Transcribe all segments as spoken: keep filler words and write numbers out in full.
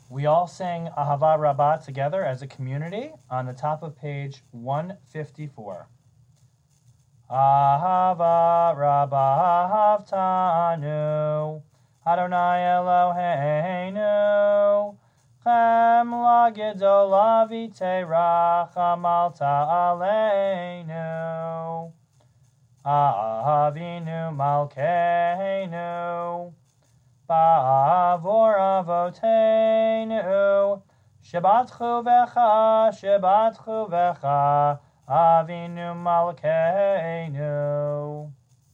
We all sing Ahava Rabbah together as a community on the top of page one fifty-four. Ahava Rabbah Havtanu Adonai Eloheinu Chem Lagidol Aviteracham Alta Aleinu Avinu Malkeinu Ba'avor Avoteinu Shabbatchu Vecha Shabbatchu Vecha Avinu Malkeinu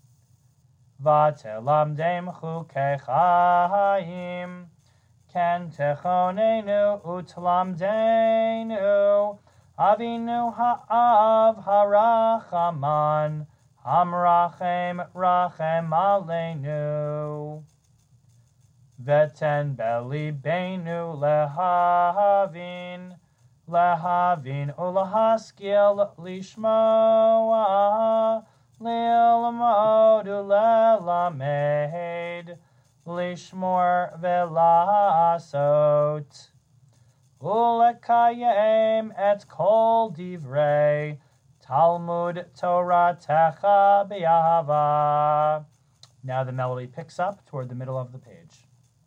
Vatelamdem Chukei Chaim Ken Techonenu Utlamdenu Avinu Ha'av Harachaman Hamrachem Rachem Aleinu Veten Belibeinu Lehavin Lehavin Ulahaskil Lishmoa Lilmod Ulelamed Lishmor Velasot Ulekayem et Kol Divrei Talmud Torah Techa B'Yahava. Now the melody picks up toward the middle of the page.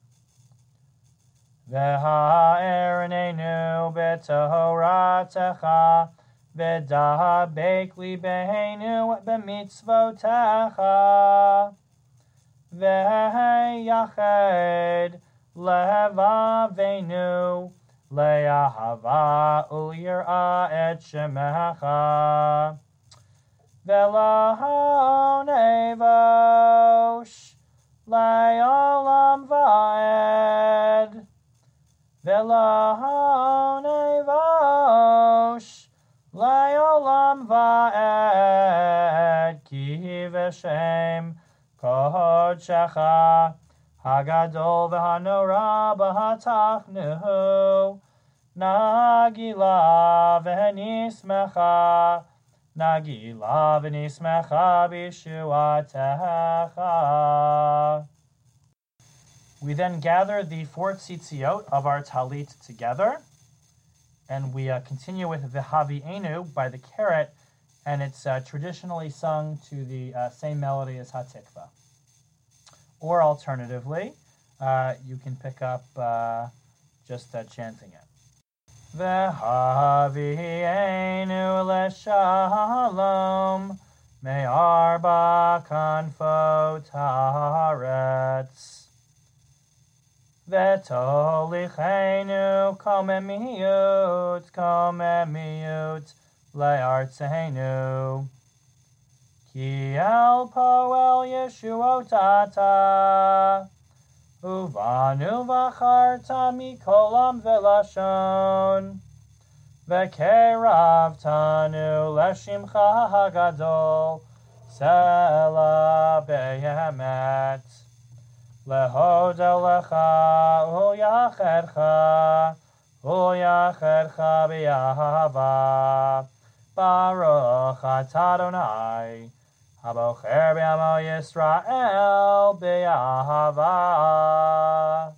V'ha'ernenu b'toratecha v'da'abek libeinu b'mitzvotecha v'heyached levavenu le'ahava u'yir'a et shemecha v'lahonevosh le'olam va'ed V'lahonevosh le'olam va'ed ki v'shem kodshecha hagadol v'hanora b'hatachnu nagila v'nismecha nagila v'nismecha b'shuatecha. We then gather the four tzitziot of our talit together, and we uh, continue with V'havi'enu by the Keret, and it's uh, traditionally sung to the uh, same melody as Hatikva. Or alternatively, uh, you can pick up uh, just uh, chanting it. V'havi'enu l'shalom me'arba kanfot haaretz V'tolichenu komemiut, komemiut le'artzeinu. Ki el poel yeshuotata, uvanu v'charta mikolam v'lashon, v'keravtanu l'shimcha hagadol, sela be'yemet. Lehoda lecha, u'yachercha, u'yachercha b'yahava, Baruch atah Adonai, habocher b'yamo Yisrael b'yahava.